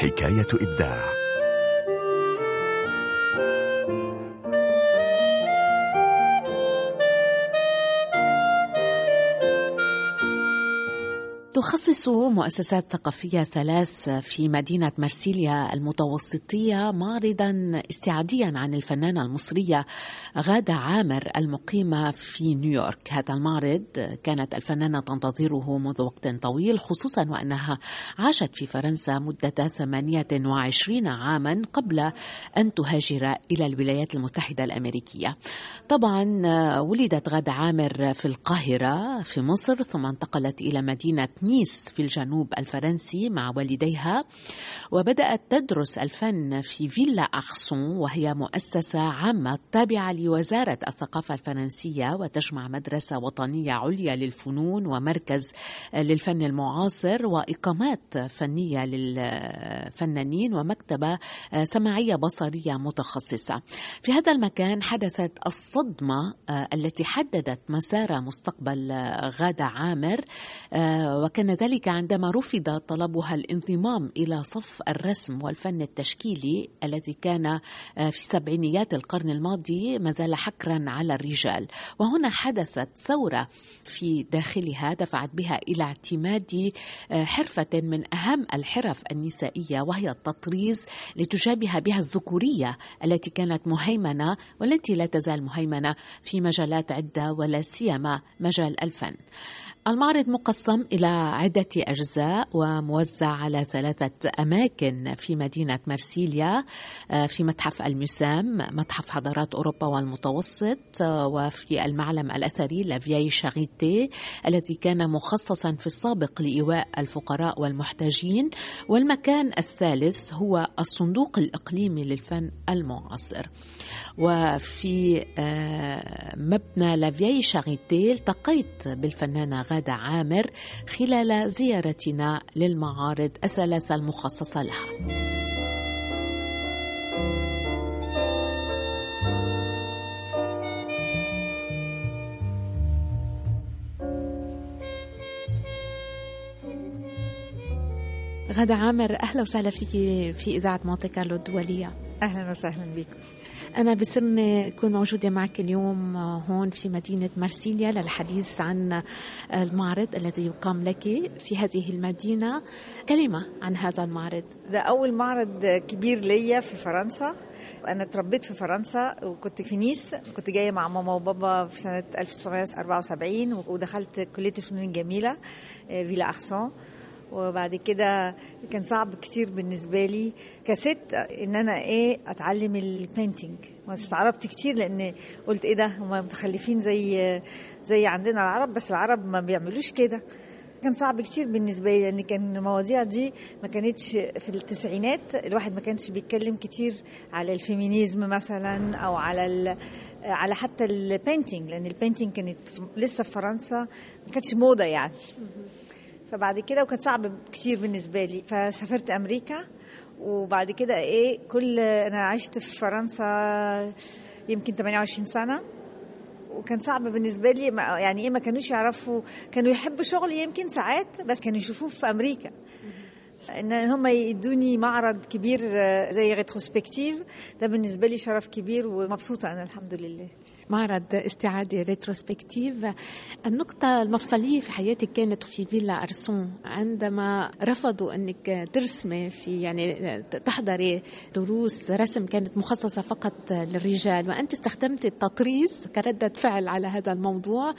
حكاية إبداع. تخصص مؤسسات ثقافية 3 في مدينة مرسيليا المتوسطية معرضا استعاديا عن الفنانة المصرية غادة عامر المقيمة في نيويورك. هذا المعرض كانت الفنانة تنتظره منذ وقت طويل، خصوصا وأنها عاشت في فرنسا مدة 28 عاما قبل أن تهاجر إلى الولايات المتحدة الأمريكية. طبعا ولدت غادة عامر في القاهرة في مصر، ثم انتقلت إلى مدينة نيس في الجنوب الفرنسي مع والديها، وبدأت تدرس الفن في فيلا أرسون، وهي مؤسسة عامة تابعة لوزارة الثقافة الفرنسية، وتجمع مدرسة وطنية عليا للفنون ومركز للفن المعاصر وإقامات فنية للفنانين ومكتبة سماعية بصرية متخصصة. في هذا المكان حدثت الصدمة التي حددت مسار مستقبل غادة عامر، وكان ذلك عندما رفض طلبها الانضمام إلى صف الرسم والفن التشكيلي الذي كان في سبعينيات القرن الماضي ما زال حكرا على الرجال. وهنا حدثت ثورة في داخلها دفعت بها إلى اعتماد حرفة من أهم الحرف النسائية، وهي التطريز، لتجابه بها الذكورية التي كانت مهيمنة والتي لا تزال مهيمنة في مجالات عدة ولا سيما مجال الفن. المعرض مقسم إلى عدة أجزاء وموزع على 3 أماكن في مدينة مرسيليا، في متحف المسام، متحف حضارات أوروبا والمتوسط، وفي المعلم الأثري لافياي شاريتي الذي كان مخصصا في السابق لإيواء الفقراء والمحتاجين، والمكان الثالث هو الصندوق الإقليمي للفن المعاصر. وفي مبنى لافياي شاريتي التقيت بالفنانة غادة عامر خلال زيارتنا للمعارض ال3 المخصصة لها. غادة عامر، أهلا وسهلا فيك في إذاعة مونتي كارلو الدولية. أهلا وسهلا بكم. أنا بسرني أكون موجودة معك اليوم هون في مدينة مرسيليا للحديث عن المعرض الذي يقام لك في هذه المدينة. كلمة عن هذا المعرض. ده أول معرض كبير ليا في فرنسا. أنا تربيت في فرنسا وكنت في نيس، كنت جاية مع ماما وبابا في سنة 1974 ودخلت كلية الفنون الجميلة فيلا أرسون. وبعد كده كان صعب كتير بالنسبة لي كست ان انا اتعلم البينتينج، واستعربت كتير لان قلت ده هم متخلفين زي عندنا العرب، بس العرب ما بيعملوش كده. كان صعب كتير بالنسبة لي لان كان المواضيع دي ما كانتش في التسعينات، الواحد ما كانش بيتكلم كتير على الفيمينيزم مثلا او على حتى البينتينج، لان البينتينج كانت لسه في فرنسا ما كانتش موضة يعني. فبعد كده وكان صعب كتير بالنسبة لي، فسافرت أمريكا. وبعد كده أنا عشت في فرنسا يمكن 28 سنة، وكان صعب بالنسبة لي يعني ما كانوش يعرفوا، كانوا يحبوا شغلي يمكن ساعات، بس كانوا يشوفوه في أمريكا ان هم يدوني معرض كبير زي ريتروسبكتيف. ده بالنسبة لي شرف كبير ومبسوطة أنا الحمد لله. معرض استعادي ريتروسبكتيف. النقطة المفصلية في حياتك كانت في فيلا أرسون عندما رفضوا أنك ترسمي يعني تحضري دروس رسم كانت مخصصة فقط للرجال، وأنت استخدمت التطريز كردة فعل على هذا الموضوع،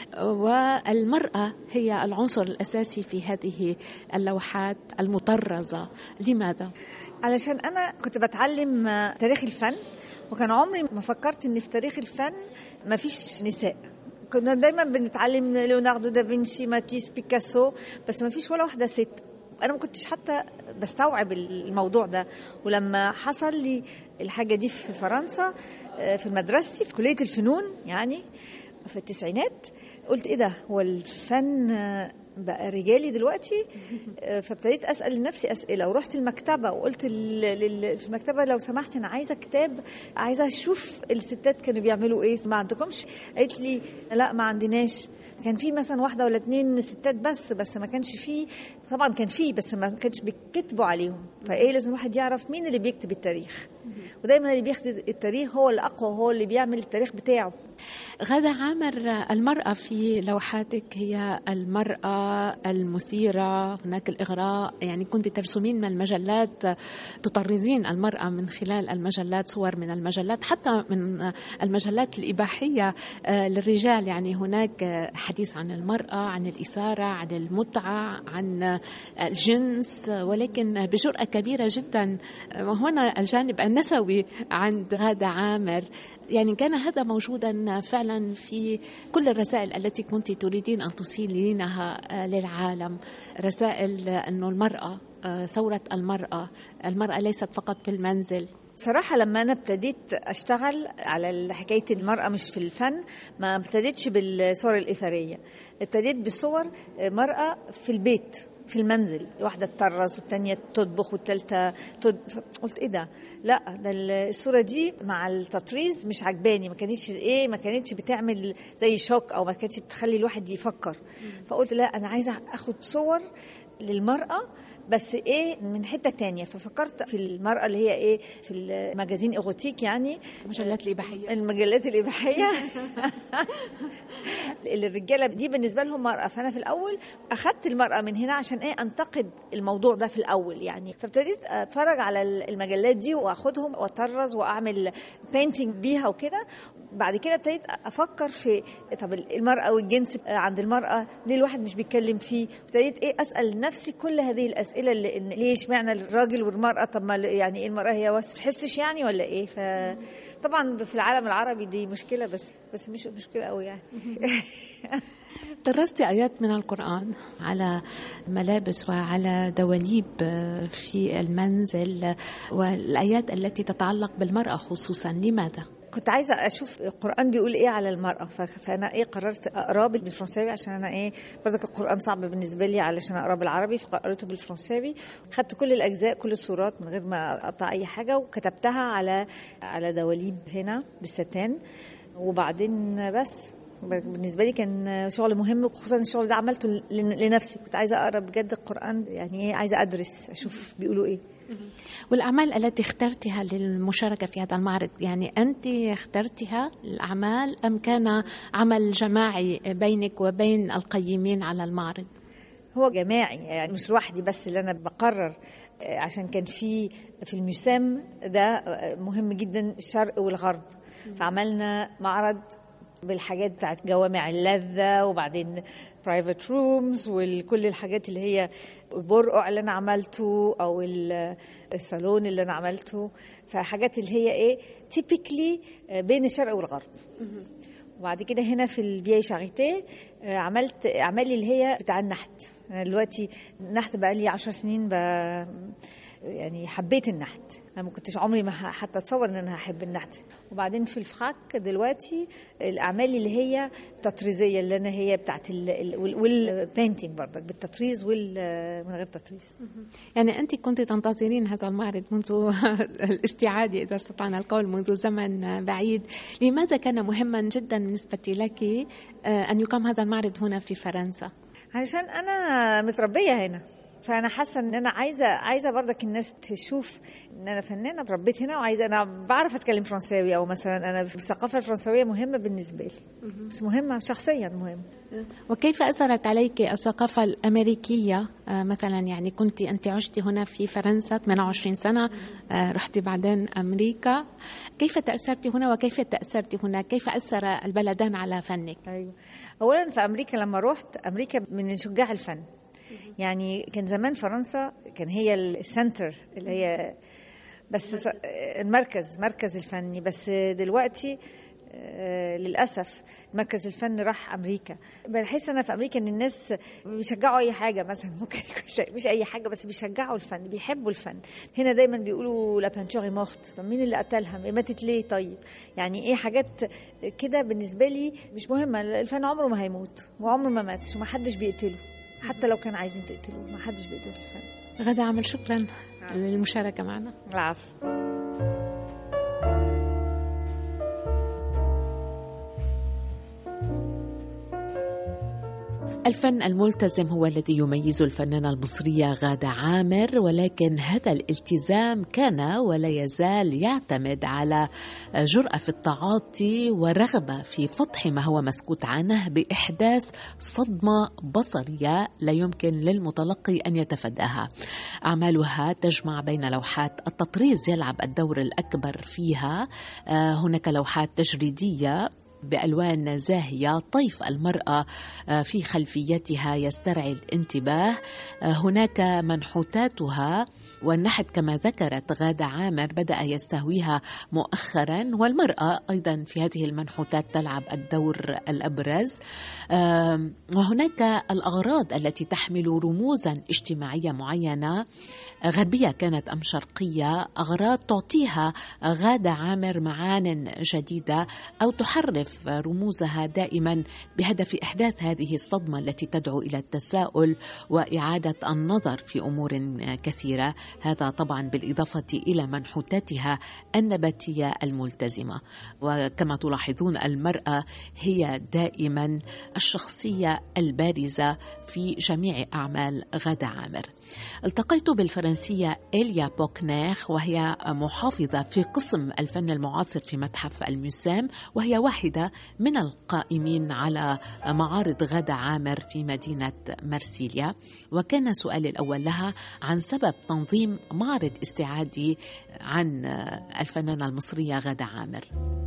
والمرأة هي العنصر الأساسي في هذه اللوحات المطرزة. لماذا؟ علشان أنا كنت بتعلم تاريخ الفن، وكان عمري ما فكرت ان في تاريخ الفن ما فيش نساء. كنا دايما بنتعلم ليوناردو دافنشي، ماتيس، بيكاسو، بس ما فيش ولا واحدة ست. انا ما كنتش حتى بستوعب الموضوع ده. ولما حصل لي الحاجة دي في فرنسا في مدرستي في كلية الفنون يعني في التسعينات، قلت ده هو الفن بقى رجالي دلوقتي؟ فابتديت أسأل لنفسي أسئلة، ورحت المكتبة وقلت في المكتبة لو سمحت أنا عايزة كتاب، عايزة أشوف الستات كانوا بيعملوا إيه، ما عندكمش؟ قالت لي لا ما عندناش. كان في مثلا واحدة ولا 2 ستات بس ما كانش فيه. طبعا كان فيه بس ما كانش بيكتبوا عليهم. فايه لازم الواحد يعرف مين اللي بيكتب التاريخ، ودايما اللي بيكتب التاريخ هو الأقوى، هو اللي بيعمل التاريخ بتاعه. غادة عامر، المرأة في لوحاتك هي المرأة المثيرة، هناك الإغراء، يعني كنت ترسمين من المجلات، تطرزين المرأة من خلال المجلات، صور من المجلات، حتى من المجلات الإباحية للرجال. يعني هناك حديث عن المرأة، عن الإثارة، عن المتعة، عن الجنس، ولكن بجرأة كبيرة جدا. وهنا الجانب النسوي عند غادة عامر، يعني كان هذا موجودا فعلا في كل الرسائل التي كنت تريدين أن توصلينها للعالم. رسائل أنه المرأة، ثورة المرأة ليست فقط في المنزل. صراحة لما أنا ابتديت أشتغل على حكاية المرأة مش في الفن، ما ابتديتش بالصور الإثارية، ابتديت بصور مرأة في البيت في المنزل، واحدة تطرز والتانية تطبخ والتالتة قلت ايه ده؟ لا، ده الصورة دي مع التطريز مش عجباني، ما كانتش بتعمل زي شوك، او ما كانتش بتخلي الواحد يفكر. فقلت لا، انا عايزة اخد صور للمرأة بس ايه من حتة تانية. ففكرت في المرأة اللي هي ايه في المجازين ايغوتيك، يعني المجلات الإباحية الرجالة دي بالنسبة لهم مرأة. فأنا في الأول أخدت المرأة من هنا عشان ايه أنتقد الموضوع ده في الأول يعني. فابتديت أتفرج على المجلات دي وأخدهم وأطرز وأعمل بينتينج بيها وكده. بعد كده ابتديت أفكر في طب المرأة والجنس عند المرأة ليه الواحد مش بيتكلم فيه. ابتديت ايه أسأل نفسي كل هذه الأسئلة اللي ليش معنى الراجل والمرأة؟ طب ما يعني ايه المرأة هي بس تحسش يعني ولا ايه؟ فطبعا في العالم العربي دي مشكلة، بس مش مشكلة قوي يعني. درست آيات من القرآن على ملابس وعلى دواليب في المنزل، والآيات التي تتعلق بالمرأة خصوصا، لماذا؟ كنت عايزة أشوف القرآن بيقول إيه على المرأة، فأنا إيه قررت أقراه بالفرنساوي عشان أنا إيه برضك القرآن صعب بالنسبة لي علشان أقراه بالعربي، فقرأته بالفرنساوي. خدت كل الأجزاء كل السورات من غير ما أقطع أي حاجة وكتبتها على دواليب هنا بالستان. وبعدين بس بالنسبة لي كان شغل مهم، وخصوصا الشغل ده عملته لنفسي. كنت عايزة أقرأ بجد القرآن، يعني إيه عايزة أدرس أشوف بيقولوا إيه. والأعمال التي اخترتها للمشاركة في هذا المعرض، يعني أنت اخترتها الأعمال أم كان عمل جماعي بينك وبين القيمين على المعرض؟ هو جماعي يعني، مش لوحدي بس اللي أنا بقرر، عشان كان في الميوسام ده مهم جدا الشرق والغرب. فعملنا معرض بالحاجات بتاعت جوامع اللذة، وبعدين private rooms وكل الحاجات اللي هي البرقع اللي أنا عملته أو الصالون اللي أنا عملته. فحاجات اللي هي إيه typically بين الشرق والغرب. وبعد كده هنا في البياي شاريتي عملت أعمالي اللي هي بتاع النحت. أنا دلوقتي النحت بقى لي 10 سنين يعني حبيت النحت. أنا ما كنتش عمري ما حتى أتصور إن أنا هحب النحت. وبعدين في الفخاك دلوقتي الأعمال اللي هي تطريزية، اللي أنا هي بتاعت والبينتينج برضك بالتطريز من غير تطريز. يعني أنت كنت تنتظرين هذا المعرض منذ الاستعادة، إذا استطعنا القول، منذ زمن بعيد. لماذا كان مهما جدا بالنسبة لك أن يقام هذا المعرض هنا في فرنسا؟ علشان أنا متربية هنا، فأنا حاسة إن أنا عايزة برضك الناس تشوف إن أنا فنانة اتربيت هنا، وعايزة أنا بعرف أتكلم فرنساوي، أو مثلا أنا الثقافة الفرنسوية مهمة بالنسبة لي، بس مهمة شخصيا مهم. وكيف أثرت عليك الثقافة الأمريكية مثلا؟ يعني كنت أنت عشتي هنا في فرنسا 28 سنة، رحتي بعدين أمريكا، كيف تأثرتي هنا وكيف تأثرتي هنا؟ كيف أثر البلدان على فنك؟ أيوة. أولا في أمريكا لما رحت أمريكا من شجاع الفن، يعني كان زمان فرنسا كان هي السنتر اللي هي بس مركز الفني، بس دلوقتي للأسف مركز الفن راح أمريكا. بحس أنا في أمريكا إن الناس بيشجعوا أي حاجة، مثلا ممكن مش أي حاجة بس بيشجعوا الفن، بيحبوا الفن. هنا دايما بيقولوا لا بانتوري مورت، طب مين اللي قتلها؟ ماتت ليه؟ طيب يعني إيه حاجات كده بالنسبة لي مش مهمة. الفن عمره ما هيموت وعمره ما ماتش ومحدش بيقتله، حتى لو كان عايزين تقتلوه محدش بيقتل الفن. غادة عامر، شكرا للمشاركة معنا. العفو. الفن الملتزم هو الذي يميز الفنانة المصرية غادة عامر، ولكن هذا الالتزام كان ولا يزال يعتمد على جرأة في التعاطي ورغبة في فتح ما هو مسكوت عنه بإحداث صدمة بصرية لا يمكن للمتلقي أن يتفاداها. أعمالها تجمع بين لوحات التطريز يلعب الدور الأكبر فيها، هناك لوحات تجريدية بألوان زاهية، طيف المرأة في خلفيتها يسترعي الانتباه، هناك منحوتاتها والنحت كما ذكرت غادة عامر بدأ يستهويها مؤخرا، والمرأة أيضا في هذه المنحوتات تلعب الدور الأبرز. وهناك الأغراض التي تحمل رموزا اجتماعية معينة غربية كانت أم شرقية، أغراض تعطيها غادة عامر معان جديدة أو تحرف رموزها دائما بهدف إحداث هذه الصدمة التي تدعو إلى التساؤل وإعادة النظر في أمور كثيرة. هذا طبعا بالإضافة إلى منحوتاتها النباتية الملتزمة. وكما تلاحظون المرأة هي دائما الشخصية البارزة في جميع أعمال غادة عامر. التقيت بالفرنسية إليا بوكنيخ، وهي محافظة في قسم الفن المعاصر في متحف الموسام، وهي واحدة من القائمين على معارض غادة عامر في مدينة مرسيليا. وكان سؤالي الأول لها عن سبب تنظيم معرض استعادي عن الفنانة المصرية غادة عامر.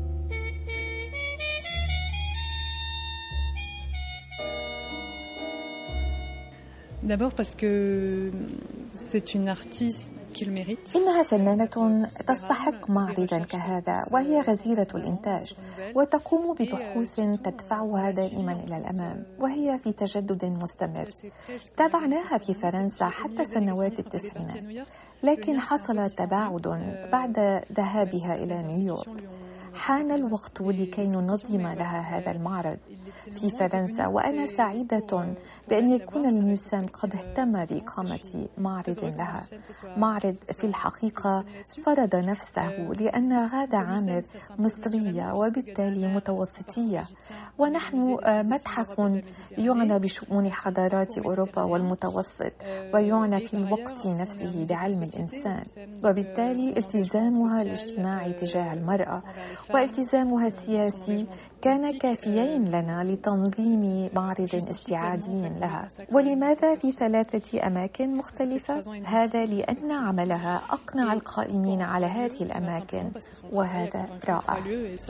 D'abord parce que c'est une artiste qui le mérite. إنها فنانة تستحق معرضا كهذا، وهي غزيرة الإنتاج وتقوم ببحوث تدفعها دائما إلى الأمام، وهي في تجدد مستمر. تابعناها في فرنسا حتى سنوات التسعينات، لكن حصل تباعد بعد ذهابها إلى نيويورك. حان الوقت لكي ننظم لها هذا المعرض في فرنسا، وأنا سعيدة بأن يكون الموسام قد اهتم بإقامة معرض لها. معرض في الحقيقة فرض نفسه، لأن غادة عامر مصرية وبالتالي متوسطية، ونحن متحف يعنى بشؤون حضارات أوروبا والمتوسط، ويعنى في الوقت نفسه بعلم الإنسان، وبالتالي التزامها الاجتماعي تجاه المرأة والتزامها السياسي كان كافيين لنا لتنظيم معرض استعادي لها. ولماذا في 3 أماكن مختلفة؟ هذا لأن عملها أقنع القائمين على هذه الأماكن، وهذا رائع.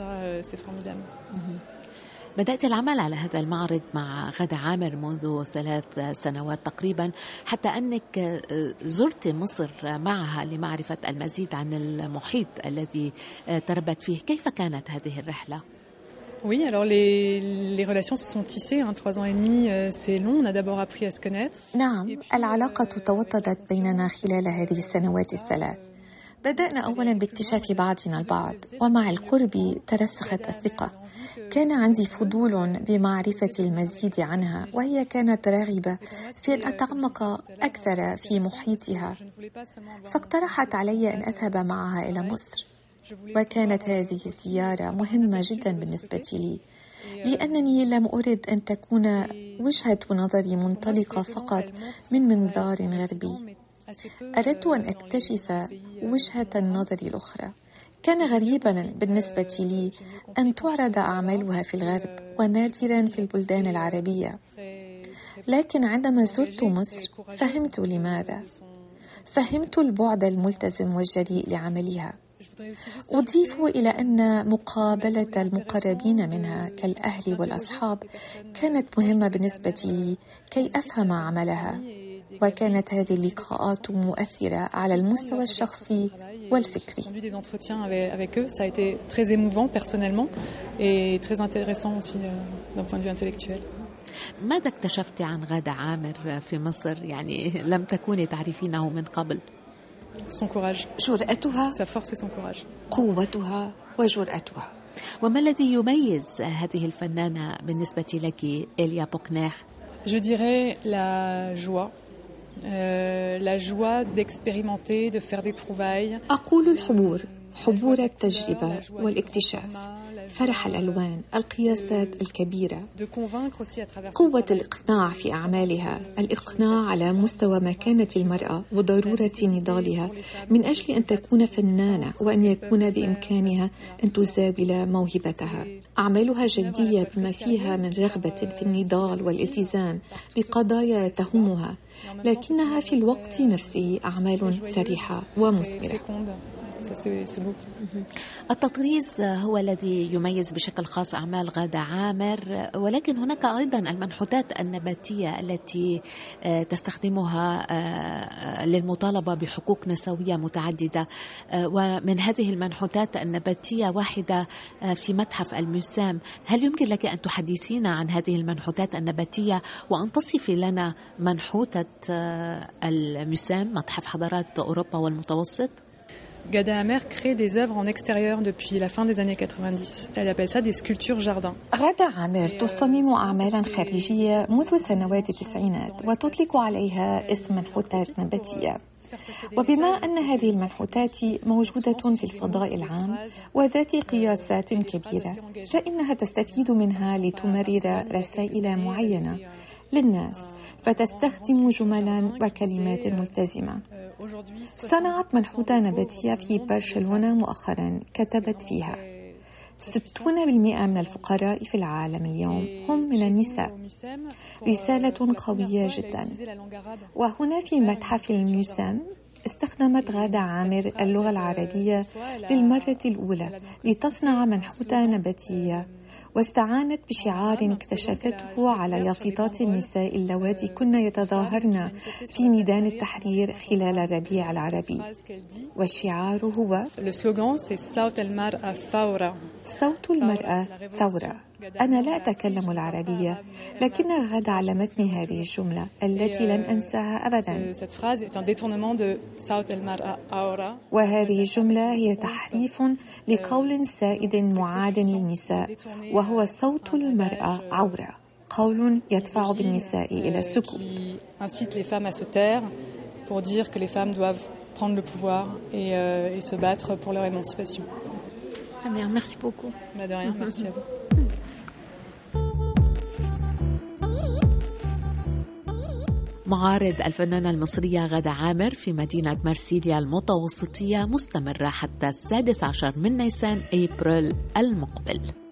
بدأت العمل على هذا المعرض مع غادة عامر منذ 3 سنوات تقريبا، حتى أنك زرت مصر معها لمعرفة المزيد عن المحيط الذي تربت فيه. كيف كانت هذه الرحلة؟ Oui, alors les relations se sont tissées. 3 ans et demi, c'est long. On a d'abord appris à se connaître. نعم، العلاقة توطدت بيننا خلال هذه السنوات الثلاث. بدأنا أولا باكتشاف بعضنا البعض، ومع القرب ترسخت الثقة. كان عندي فضول بمعرفة المزيد عنها، وهي كانت راغبة في أن أتعمق أكثر في محيطها، فاقترحت علي أن أذهب معها إلى مصر. وكانت هذه الزيارة مهمة جدا بالنسبة لي، لأنني لم أرد أن تكون وجهة نظري منطلقة فقط من منظار غربي. أردت أن أكتشف وجهة النظر الأخرى. كان غريبا بالنسبة لي أن تعرض أعمالها في الغرب، ونادرا في البلدان العربية. لكن عندما زرت مصر فهمت لماذا. فهمت البعد الملتزم والجريء لعملها. أضيف إلى أن مقابلة المقربين منها كالأهل والأصحاب كانت مهمة بالنسبة لي كي أفهم عملها، وكانت هذه اللقاءات مؤثرة على المستوى الشخصي والفكري. ماذا اكتشفت عن غادة عامر في مصر؟ يعني لم تكوني تعرفينه من قبل. Son courage. جرأتها. Sa force et son courage. قوتها وجرأتها. وما الذي يميز هذه الفنانة بالنسبة لك إليا بوكنيخ؟ Je dirais la joie. La joie d'expérimenter, de faire des trouvailles. أقول الحبور، حبور التجربة والاكتشاف، فرح الألوان، القياسات الكبيرة، قوة الإقناع في أعمالها، الإقناع على مستوى مكانة المرأة وضرورة نضالها من أجل أن تكون فنانة وأن يكون بإمكانها أن تزاول موهبتها. أعمالها جدية بما فيها من رغبة في النضال والالتزام بقضايا تهمها، لكنها في الوقت نفسه أعمال فرحة ومثمرة. التطريز هو الذي يميز بشكل خاص أعمال غادة عامر، ولكن هناك أيضا المنحوتات النباتية التي تستخدمها للمطالبة بحقوق نسوية متعددة، ومن هذه المنحوتات النباتية واحدة في متحف المسام. هل يمكن لك أن تحدثينا عن هذه المنحوتات النباتية وأن تصفي لنا منحوتة المسام متحف حضارات أوروبا والمتوسط؟ Ghada Amer crée des œuvres en extérieur depuis la fin des années 90. Elle appelle ça des sculptures jardin. غادة عامر تصمم أعمالا خارجية منذ سنوات التسعينات وتطلق عليها اسم منحوتات نباتية. وبما أن هذه المنحوتات موجودة في الفضاء العام وذات قياسات كبيرة، فإنها تستفيد منها لتمرر رسائل معينة للناس، فتستخدم جملا وكلمات ملتزمة. صنعت منحوتة نباتية في برشلونة مؤخرا كتبت فيها: 60% من الفقراء في العالم اليوم هم من النساء. رسالة قوية جدا. وهنا في متحف المسام استخدمت غادة عامر اللغة العربية للمرة الأولى لتصنع منحوتة نباتية، واستعانت بشعار اكتشفته على يافطات النساء اللواتي كن يتظاهرن في ميدان التحرير خلال الربيع العربي. والشعار هو: صوت المرأة ثورة. أنا لا أتكلم العربية، لكن غادة علمتني هذه الجملة التي لن أنساها أبدا. وهذه الجملة هي تحريف لقول سائد معاد للنساء، وهو صوت المرأة عورة، قول يدفع بالنساء إلى السكوت. prendre le pouvoir et se battre pour leur émancipation. Merci beaucoup. De rien, merci à vous. معارض الفنانة المصرية غادة عامر في مدينة مرسيليا المتوسطية مستمرة حتى 16 من نيسان أبريل المقبل.